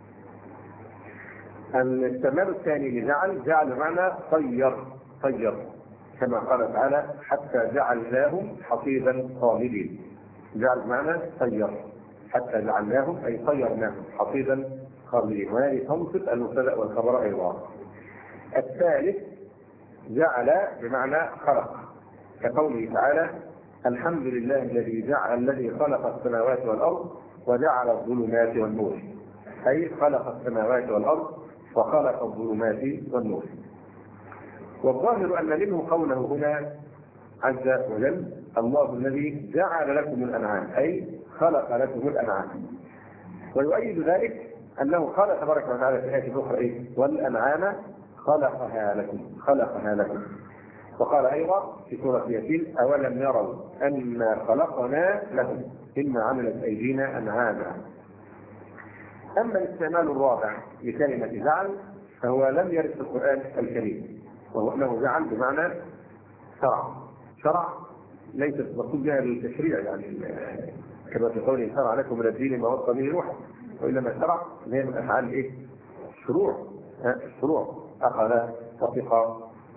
[SPEAKER 1] الاستعمال الثاني لجعل جعل معنى طير طير كما قال تعالى حتى جعلناهم حصيدا خالدين جعل معنى طير حتى جعلناهم أي طيرناهم حصيدا خالدين وهذه تنصب المبتدأ والخبر أيضا. الثالث جعل بمعنى خلق كقوله تعالى الحمد لله الذي جعل الذي خلق السماوات والأرض وجعل الظلمات والنور أي خلق السماوات والأرض وخلق الظلمات والنور. والظاهر أن منه قوله هنا عز وجل الله الذي جعل لكم الأنعام أي خلق لكم الأنعام. ويؤيد ذلك أنه قال تبارك وتعالى في آية أخرى إيه والأنعام خلقها لكم خلقها لكم. وقال أيضا في سورة ياسين أولم يروا أنا خلقنا لهم إما عملت أيدينا أنعاما. أما الاستعمال الرابع لكلمة جعل فهو لم يرد في القرآن الكريم وهو أنه جعل بمعنى شرع شرع ليست مقصود بها للتشريع، يعني كما في قوله شرع لكم من الدين ما وصى به نوح، وانما شرع اللي هي من افعال ايه؟ الشروع. الشروع اخذ وثق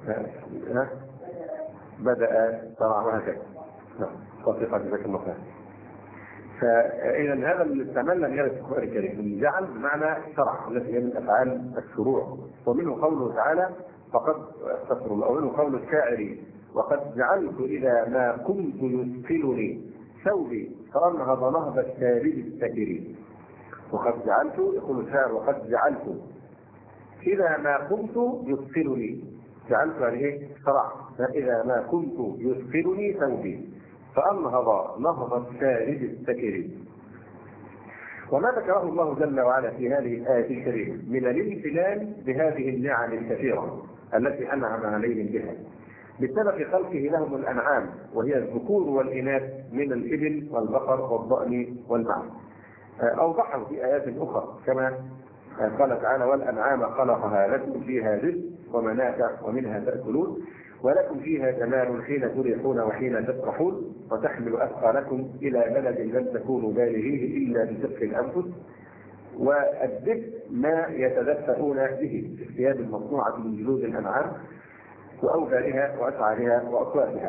[SPEAKER 1] بدأ شرع وهكذا. وثق بذلك المكان. فإذا هذا الاستعمال لم يرد في القرآن الكريم، جعل بمعنى شرع التي هي من أفعال الشروع. ومنه قوله تعالى فقد استغفر الله، ومنه قول الشاعر وقد جعلت إذا ما كنت يثقلني ثوبي فأنهض نهض الشارب السكري. وقد جعلت، يقول الشاعر وقد جعلت إذا ما كنت يثقلني، جعلت يعني إيه؟ شرع. إذا ما كنت يثقلني ثوبي فأنهض نهض الشارب السكري. وما ذكره الله جل وعلا في هذه الآية الكريمة من الامتنان بهذه النعم الكثيرة التي أنعم عليهم بها بسبب خلقه لهم الأنعام، وهي الذكور والإناث من الإبل والبقر والضأن والمعز. أوضحه في آيات أخرى كما قال تعالى والأنعام خلقها لكم فيها رزق ومنافع ومنها تأكلون ولكم فيها جمال حين تريحون وحين تسرحون وتحمل أثقالكم إلى بلد لم تكونوا بالغيه إلا بشق الأنفس. والدفء ما يتدفئون به في الثياب المصنوعة من جلود الأنعام وأوبارها وأسعارها وأصواتها.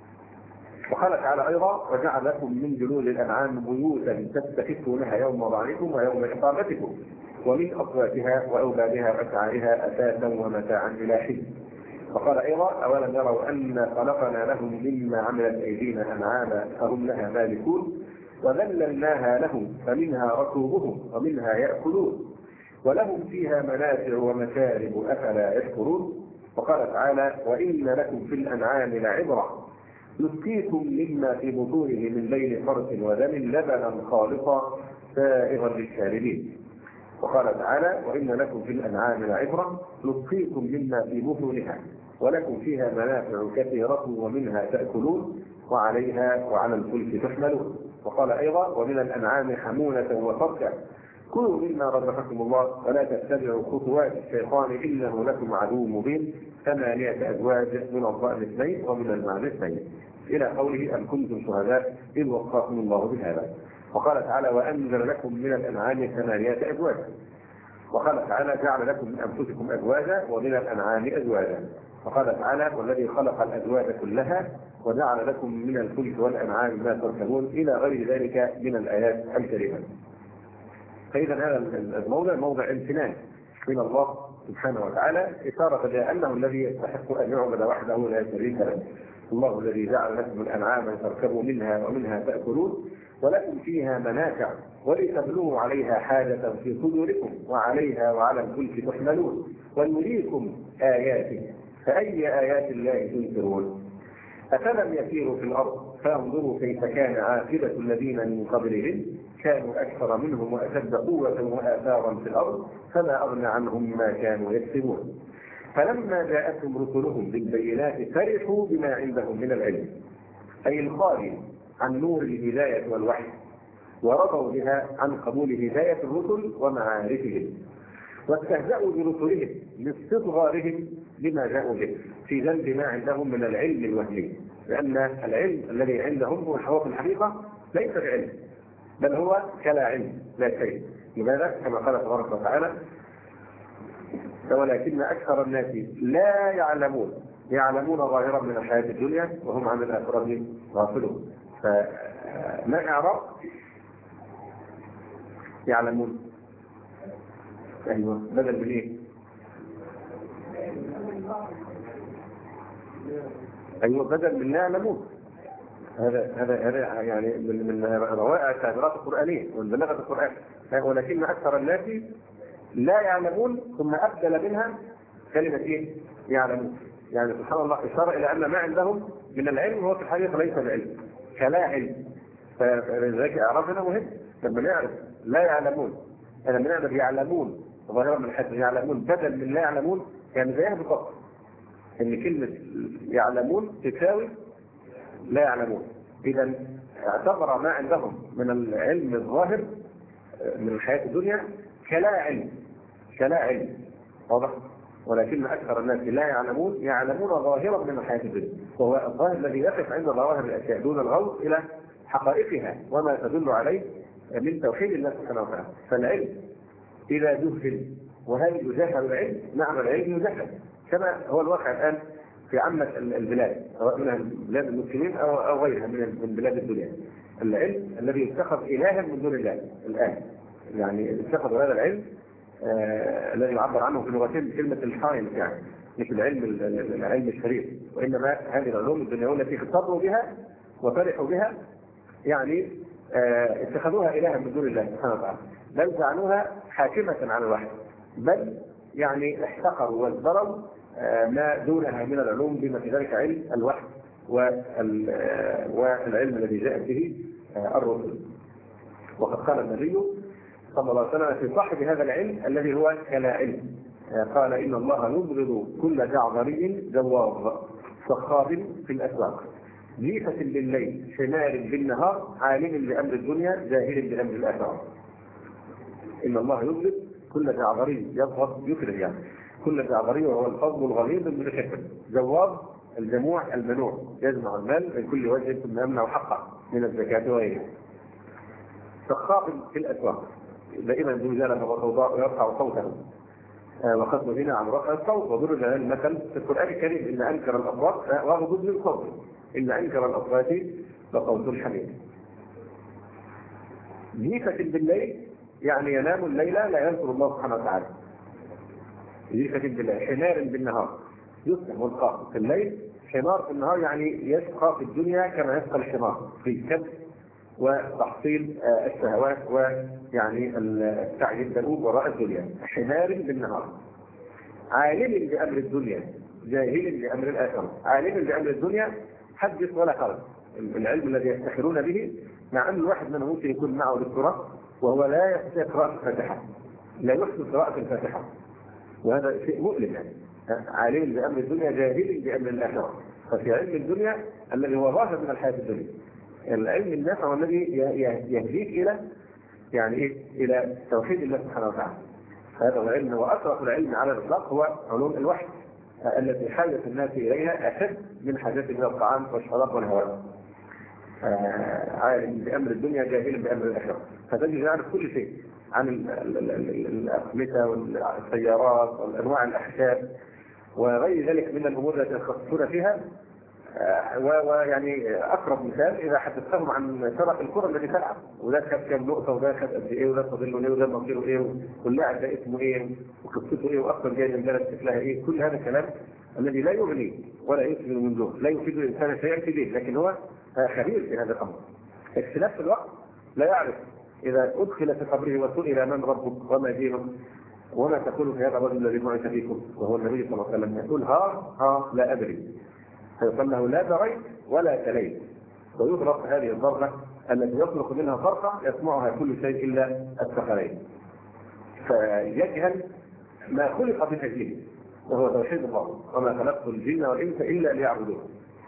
[SPEAKER 1] وقال تعالى أيضا وجعل لكم من جلود الأنعام بيوتا تستخفونها يوم ظعنكم ويوم إقامتكم ومن أصواتها وأوبارها وأسعارها أثاثا ومتاعا إلى حين. وقال أيضا أولم يروا أن خلقنا لهم مما عملت أيدينا أنعاما فهم لها مالكون وذللناها لهم فمنها ركوبهم ومنها يأكلون ولهم فيها منافع ومشارب أفلا يشكرون. وقال تعالى وإن لكم في الأنعام لعبرة نسقيكم مما في بطونه من بين فرث ودم لبنا خالصا سائغا للشاربين. وقال تعالى وإن لكم في الأنعام لعبرة نسقيكم مما في بطونها ولكم فيها منافع كثيرة ومنها تأكلون وعليها وعلى الفلك تحملون. وقال أيضا ومن الأنعام حمولة وفركا كلوا مما رزقكم الله ولا تتبعوا خطوات الشيطان إنه لكم عدو مبين ثمانية أزواج من الضأن اثنين ومن المعز اثنين إلى قوله أم كنتم شهداء إذ وصاكم الله بهذا. وقال تعالى وأنزل لكم من الأنعام ثمانية أزواج. وقال تعالى جعل لكم من أنفسكم أزواجا ومن الأنعام أزواجا. وقال تعالى والذي خلق الأزواج كلها وجعل لكم من الفلك والأنعام ما تركبون إلى غير ذلك من الآيات الكريمة. فإذا هذا الموضع موضع امتنان من الله سبحانه وتعالى إشارة إلى أنه الذي يستحق أن يعبد وحده لا شريك له. الله الذي جعل لكم الأنعام تركبوا منها ومنها تأكلون ولكم فيها منافع ولتبلغوا عليها حاجة في صدوركم وعليها وعلى الفلك تحملون ويريكم آياته فأي آيات الله تنكرون أفلم يسيروا في الأرض فانظروا كيف كان عاقبة الذين من قبلهم كانوا أكثر منهم وأشد قوة وآثارا في الأرض فما أغنى عنهم ما كانوا يكسبون فلما جاءتهم رسلهم بالبينات فرحوا بما عندهم من العلم أي الخالي عن نور الهداية والوحي ورضوا بها عن قبول هداية الرسل ومعارفهم واستهزأوا برسلهم لاستصغارهم لما جاءوا به في جلب ما عندهم من العلم الوهمي لأن العلم الذي عندهم هو حقيقة الحقيقة ليس بعلم بل هو كلا علم لا شيء. لماذا؟ كما قال تبارك وتعالى ولكن أكثر الناس لا يعلمون يعلمون ظاهرا من الحياة الدنيا وهم عن الآخرة غافلون. فما إعراب يعلمون أيوة بدل من إيه؟ أيوة بدل من لا يعلمون. هذا هذا هذا يعني من من روائع التعبيرات القرآنية والبلاغة القرآن. ولكن أكثر الناس لا يعلمون ثم أبدل منها كلمة إيه؟ يعلمون. يعني سبحان الله إشارة إلى أن ما عندهم من العلم هو في الحقيقة ليس بعلم كلا علم. فلذلك إعرافنا مهم لما نعرف لا يعلمون لما نعرف يعلمون ظاهرا من الحدث يعلمون بدل من لا يعلمون يعني زيها بالضبط إن كلمة يعلمون تساوي لا يعلمون. إذا اعتبر ما عندهم من العلم الظاهر من الحياة الدنيا كلا علم كلا علم واضح. ولكن أكثر الناس لا يعلمون يعلمون ظاهرا من الحياة الدنيا، وهو الظاهر الذي يقف عند ظواهر الأشياء دون الغوص إلى حقائقها وما تدل عليه من توحيد الله سبحانه وتعالى. فالعلم إذا جهل، وهل يجهل العلم؟ نعم العلم يجهل، كما هو الواقع الآن في عامة البلاد، سواء من بلاد المسلمين أو غيرها من بلاد الدنيا. العلم الذي يتخذ إلها من دون الله الآن، يعني اتخذ هذا العلم آه الذي يعبر عنه في لغتين بكلمة الحائل، يعني مش العلم العلم الشريف، وإنما هذه العلوم الدنيوية التي اغتروا بها وفرحوا بها، يعني آه اتخذوها إلها من دون الله سبحانه وتعالى، بل جعلوها حاكمة على الوحي، بل يعني احتقروا وازدروا آه ما دونها من العلوم بما في ذلك علم الوحي والعلم الذي جاءت به آه الرسل. وقد قال النبي صلى الله عليه وسلم في صاحب هذا العلم الذي هو كلا علم، قال إن الله يبغض كل جعظري جواظ صخاب في الأسواق جيفة بالليل حمار بالنهار عالم بأمر الدنيا جاهل بأمر الآخرة. إن الله يبغض كل جعظري، يبغض يكره يعني كل جعظري، وهو الفضل الغليظ المتكبر. جواظ الجموع المنوع، يجمع المال من كل وجه ثم يمنع حقه من الزكاة وغيره. صخاب في الأسواق دائما ذو جلد وصوضاء ويرفع صوته، وقد نهينا عن رفع الصوت وضرب لنا المثل في القرآن الكريم إن أنكر الأصوات وغضب للصوت إن أنكر الأصوات لصوت الحميد. جيفة بالليل يعني ينام الليلة لا يذكر الله سبحانه وتعالى. جيفة بالليل حمار بالنهار، يصبح والقاء في الليل، حمار في النهار يعني يشقى في الدنيا كما يشقى الحمار في الكبد وتحصيل الشهوات ويعني السعي الدؤوب وراء الدنيا. حمار بالنهار عالم بأمر الدنيا جاهل بأمر الآخرة. عالم بأمر الدنيا حدث ولا حرج، العلم الذي يفتخرون به، مع أن الواحد منهم ممكن يكون معه دكتوراه وهو لا يستطيع قراءة الفاتحة، لا يحسن قراءة الفاتحة، وهذا شيء مؤلم يعني. عالم بأمر الدنيا جاهل بأمر الآخرة. ففي علم الدنيا الذي هو ظاهر من الحياة الدنيا، العلم النافع الذي يهديك الى يعني ايه؟ الى توحيد الله سبحانه وتعالى. هذا هو العلم، واشرف العلم على الاطلاق هو علوم الوحي التي حاجه الناس اليها اشد من حاجتهم الى الطعام والشراب والهواء. عالم بامر الدنيا جاهل بامر الاخره، فتجد يعرف كل شيء عن الاسمده والسيارات والانواع الاحشاء وغير ذلك من الامور التي يتخصصون فيها. ويعني اقرب مثال اذا حدثتهم عن فرق الكره التي تلعب، وده خد كام نقطه وده خد قد ايه وده فاضل له ايه وده مصيره ايه واللاعب ده اسمه ايه وقصته ايه واصلا جاي من بلد شكلها ايه، كل هذا الكلام الذي لا يغني ولا يفيد من دون، لا يفيد الانسان شيئا في دين، لكن هو خبير في هذا الامر. اختلاف في الوقت لا يعرف اذا ادخل في قبره وسئل من ربك وما دينك وما تقول في هذا الرجل الذي بعث فيكم وهو النبي صلى الله عليه وسلم، يقول ها ها لا ادري، فيقال له لا دريت ولا تليت، ويضرب هذه الضربة التي يصرخ منها فرقة يسمعها كل شيء إلا الثقلين. فيجهل ما خلق بتجهيله وهو توحيد الله، وما خلقت الجن والإنس إلا ليعبدون،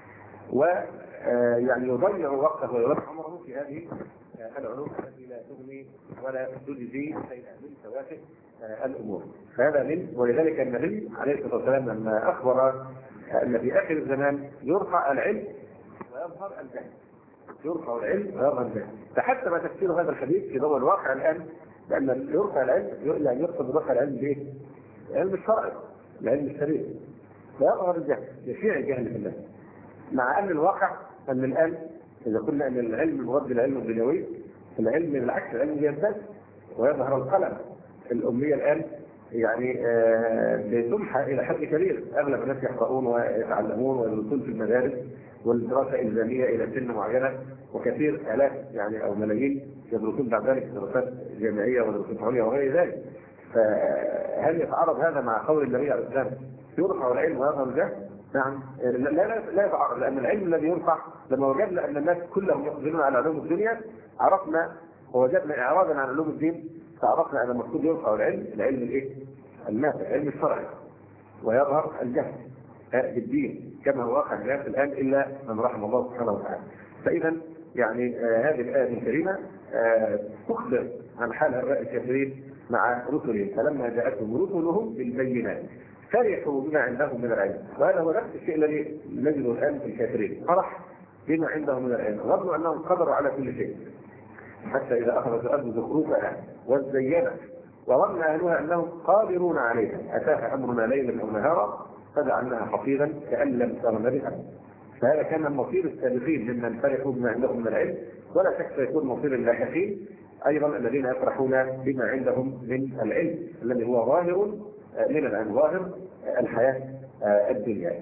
[SPEAKER 1] ويعني يضيع وقته ويضيع عمره في هذه العلوم التي لا تغني ولا تجزي شيئا من فواتح الأمور. فهذا من ولذلك النبي عليه الصلاة والسلام لما أخبر أن في آخر الزمان يرفع العلم ويظهر الجهل، يرفع العلم ويظهر الجهل. فحتى ما تفسير هذا الحديث في ضوء الواقع الآن، لأن يرفع العلم يعني يقصد رفع العلم بإيه؟ العلم الشرعي، العلم الشريف، ويظهر الجهل، يشيع الجهل في الناس. مع أن الواقع أن الآن إذا قلنا أن العلم المراد بالعلم الدنيوي، العلم بالعكس العلم يزداد ويظهر القلم. الأمية الآن يعني بتمحى الى حد كبير، اغلب الناس يقرؤون ويتعلمون ويدرسون في المدارس والدراسه الزاميه الى سن معينه، وكثير الاف يعني او ملايين يدرسون بعد ذلك دراسات جامعيه ودراسات عليا وغير ذلك. فهل يتعارض هذا مع قول النبي عليه السلام يرفع العلم ويظهر الجهل؟ نعم، لا لا لا يتعارض، لان العلم الذي يرفع لما وجدنا ان الناس كلهم يقبلون على علوم الدنيا عرفنا ووجدنا اعراضا عن علوم الدين، فعرفنا ان المقصود يرفع العلم العلم الايه؟ النافع، العلم الشرعي، ويظهر الجهل بالدين كما هو واقع الناس الان الا من رحم الله سبحانه وتعالى. فاذا يعني آه هذه الايه الكريمه آه تخبر عن حال هؤلاء الكافرين مع رسلهم، فلما جاءتهم رسلهم بالبينات فرحوا بما عندهم من العلم، وهذا هو نفس الشيء الذي نجده الآن في الكافرين، فرح بما عندهم من العلم، ظنوا أنهم قدروا على كل شيء، حتى إذا أخذت الأرض زخرفها وزينت وظن أهلها أنهم قادرون عليها أتاها أمرنا ليلا أو نهارا فجعلناها حصيدا كأن لم تغن بها. فهذا كان مصير السابقين ممن فرحوا بما عندهم من العلم، ولا شك سيكون مصير اللاحقين أيضا الذين يفرحون بما عندهم من العلم الذي هو ظاهر من العلم، ظاهر الحياة الدنيا.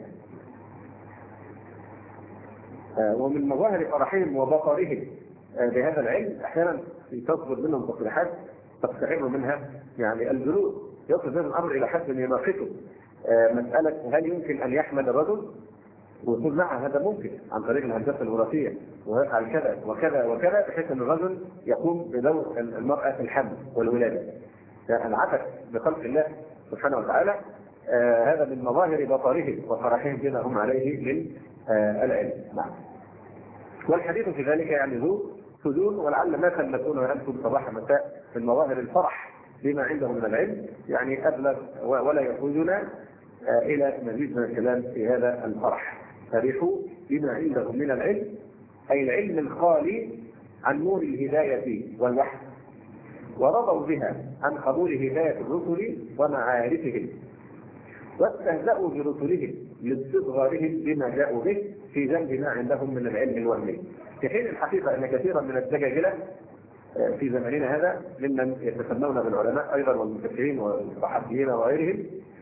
[SPEAKER 1] ومن مظاهر فرحهم وبطرهم بهذا العلم أحيانا تصدر منهم تصريحات تستعر منها يعني الجلوس، يصل بهم الأمر إلى حد يناقشه مسألة هل يمكن أن يحمل الرجل، ويقول نعم هذا ممكن عن طريق الهندسة الوراثية ويفعل كذا وكذا وكذا، بحيث أن الرجل يقوم بدور المرأة في الحمل والولادة. يعني العبث بخلق الله سبحانه وتعالى. آه هذا من مظاهر بطرهم وفرحهم بما هم عليه من آه العلم. نعم. والحديث في ذلك يعني ذو سجون، ولعل ما تلمسون أنتم صباح مساء من مظاهر الفرح بما عندهم من العلم يعني أبلغ ولا يخرجنا آه إلى مزيد من الكلام في هذا الفرح. فرحوا بما عندهم من العلم، أي العلم الخالي عن نور الهداية والوحي، ورضوا بها عن قبول هداية الرسل ومعارفهم، واستهزأوا برسلهم لاستظهارهم بما جاءوا به في جنب ما عندهم من العلم الوهمي. في حين الحقيقة أن كثيرا من الدجاجلة في زماننا هذا ممن يتسمون بالعلماء أيضا والمفكرين والصحفيين وغيرهم،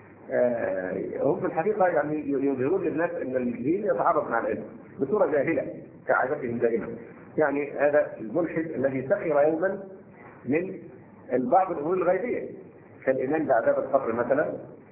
[SPEAKER 1] هم في الحقيقة يعني يظهرون للناس أن الدين يتعارض مع العلم بصورة جاهلة كعادتهم دائما. يعني هذا الملحد الذي سخر يوما من بعض الأمور الغيبية كالإيمان بعذاب القبر مثلا،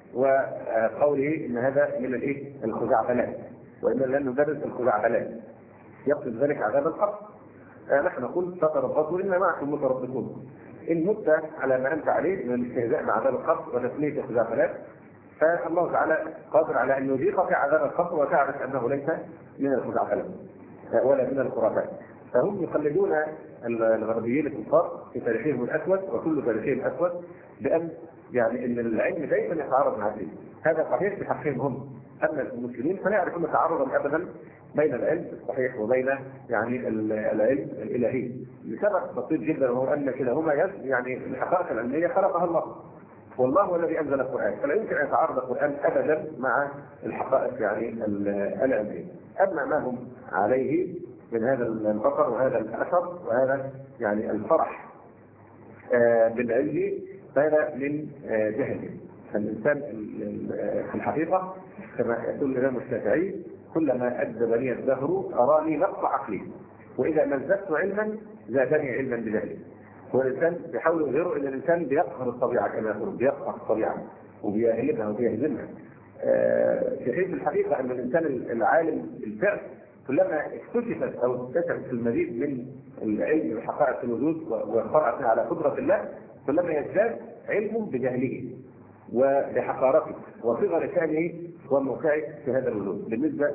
[SPEAKER 1] وقوله إن هذا من الإيه الخزعبلات، وإن لن ندرس الخزعبلات، يقصد ذلك عذاب القبر. آه نحن نقول فتربصوا إن معكم متربصون، إن مت على ما أنت عليه من الاستهزاء مع عذاب القبر وتسمية الخزعبلات، فالله تعالى قادر على أن يذيقك عذاب القبر وتعرف أنه ليس من الخزعبلات ولا من الخرافات. فهم يقلدون الغربيين الكفار في تاريخهم الأسود، وكل تاريخهم أسود، بأن يعني أن العلم دائما يتعارض مع الدين. هذا صحيح في حقهم هم، أما المسلمين فلا يعرفون تعارضا أبدا بين العلم الصحيح وبين يعني العلم الإلهي، لسبب بسيط جدا، وهو أن كلاهما يعني الحقائق العلمية خلقها الله، والله هو الذي أنزل القرآن، فلا يمكن أن يتعارض القرآن أبدا مع الحقائق يعني العلمية. أما ما هم عليه من هذا الفقر وهذا الأثر وهذا يعني الفرح آه بالعلم، فهذا من آه جهل. فالإنسان في الحقيقة كما يقول الإمام الشافعي كلما أدبني الدهر أراني نقص عقلي، وإذا مزدت علما زادني علما بجهلي. والإنسان بيحاول يظهره إن الإنسان بيقهر الطبيعة كما يقول، بيقهر الطبيعة وبيهلكها وبيهزمها. آه في حين الحقيقة أن الإنسان العالم الفعل كلما اكتشفت او اكتشفت المزيد من العلم بحقائق الوجود وقرأت على قدرة الله، كلما يزداد علمه بجهله وبحقارته وصغر شأنه وموقعه في هذا الوجود بالنسبة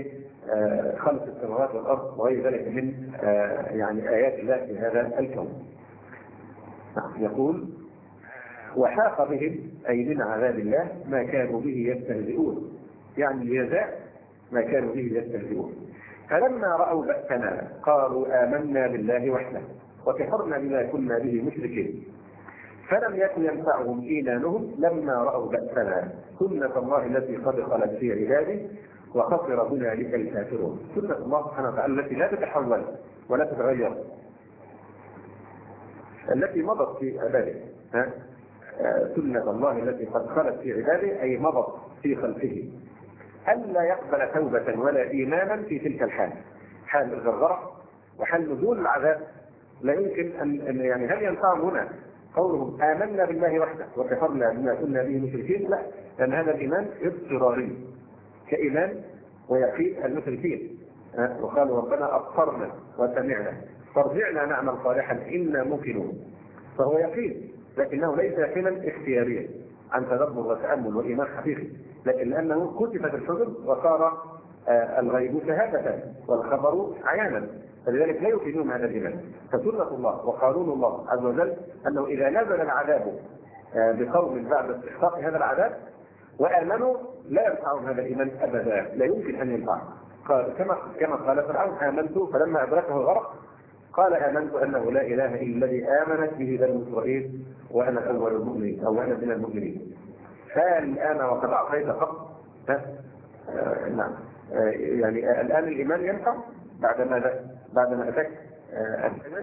[SPEAKER 1] لخلق السماوات والأرض وغير ذلك من يعني آيات الله في هذا الكون. يقول وحاق بهم أي من عذاب الله ما كانوا به يستهزئون، يعني الجزاء ما كانوا به يستهزئون. فلما رأوا بأسنا قالوا آمنا بالله وحده وكفرنا بما كنا به مشركين، فلم يكن ينفعهم إيمانهم لما رأوا بأسنا، سنة الله التي قد خلت في عباده وخسر هنالك الكافرون. سنة الله سبحانه وتعالى التي لا تتحول ولا تتغير، التي مضت في عباده. ها؟ سنة الله التي قد خلت في عباده أي مضت في خلقه، ألا يقبل توبة ولا إيمانا في تلك الحال، حال الغرغرة وحال نزول العذاب. لا يمكن أن يعني هل ينفعهم هنا قولهم آمنا بالله وحده وكفرنا بما كنا به مشركين؟ لا، لأن هذا الإيمان اضطراري كإيمان ويقين المشركين، وقالوا ربنا أبصرنا وسمعنا فارجعنا نعمل صالحا إنا موقنون. فهو يقين، لكنه ليس يقينا اختياريا عن تدبر وتأمل وإيمان حقيقي، لكن لأنه كتبت الحجر وصار آه الغيب شهادة والخبر عيانا، فلذلك لا يفيدون هذا الإيمان. فسنة الله وقانون الله عز وجل أنه إذا نزل العذاب آه بقوم بعد استحقاق هذا العذاب وآمنوا لا ينفعهم هذا الإيمان أبدا، لا يمكن أن ينفعهم. قال كما كما قال فرعون آمنت فلما أدركه الغرق قال آمنت أنه لا إله إلا الذي آمنت به بنو إسرائيل وأنا أول المؤمنين أو أنا من المؤمنين. فالآن وقد أعطيت فقط آه نعم آه يعني الآن الإيمان ينفع بعد ما بعد ما أتاك آه الإيمان.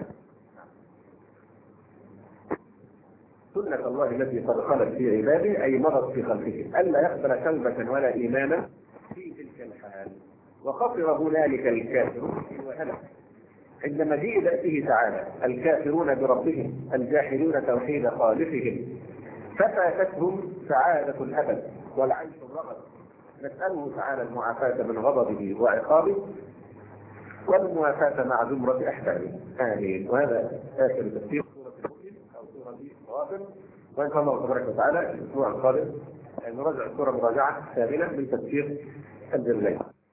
[SPEAKER 1] سنة الله التي قد خلت في عباده أي مضت في خلقه ألا يقبل توبة ولا إيمانا في تلك الحال. وخسر هنالك الكافرون وهلك عند مجيء ذاته تعالى الكافرون بربهم الجاحدون توحيد خالقهم ففاتتهم سعادة الأبد والعيش الرغد. نسأله تعالى المعافاة من غضبه وعقابه والموافاة مع زمرة أحبابه آمين. وهذا آخر تفسير سورة المؤمن أو سورة غافر، وإن شاء الله تبارك وتعالى في الأسبوع القادم نراجع السورة مراجعة كاملة من تفسير الجلين.